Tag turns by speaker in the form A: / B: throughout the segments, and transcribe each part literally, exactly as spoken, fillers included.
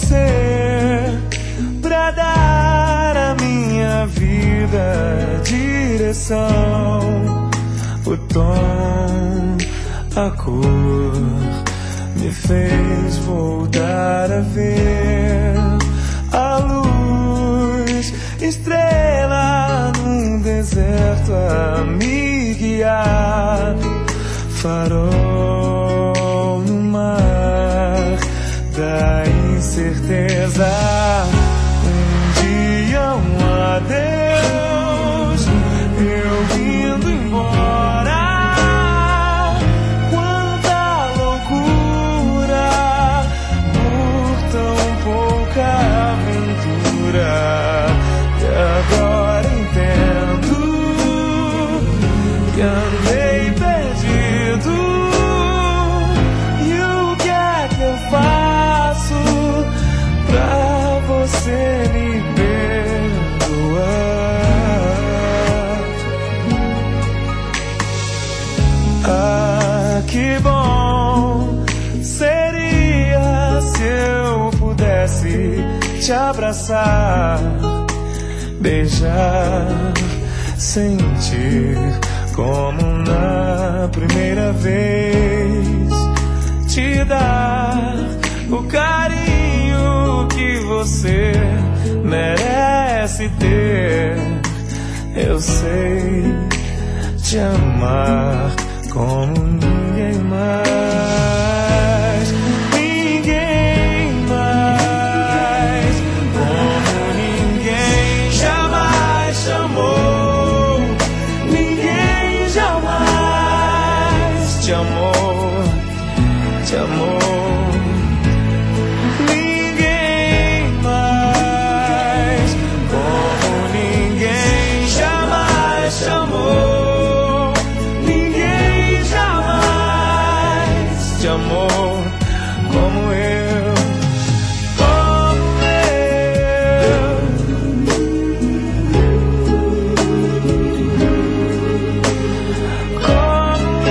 A: você, pra dar à minha vida direção. O tom, a cor me fez voltar a ver a luz, estrela num deserto a me guiar, farol no mar da incerteza. Um dia, um adeus, eu indo embora. Quanta loucura por tão pouca aventura. E agora entendo que andei perdido. E o que é que eu faço pra você me perdoar? Ah, que bom seria se eu pudesse te abraçar, beijar, sentir como na primeira vez, te dar o carinho que você merece ter. Eu sei te amar como ninguém mais, ninguém mais, como ninguém jamais chamou, ninguém jamais te amou, te amou. Ninguém mais, como ninguém jamais te amou, ninguém jamais te amou como eu, como eu. Como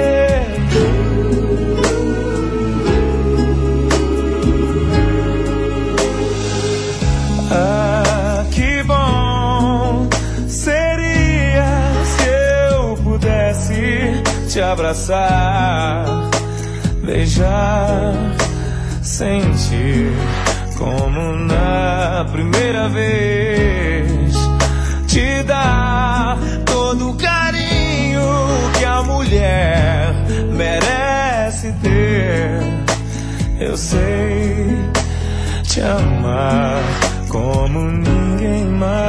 A: eu. Ah, que bom seria se eu pudesse te abraçar, beijar, sentir como na primeira vez, te dar todo o carinho que a mulher merece ter. Eu sei te amar como ninguém mais.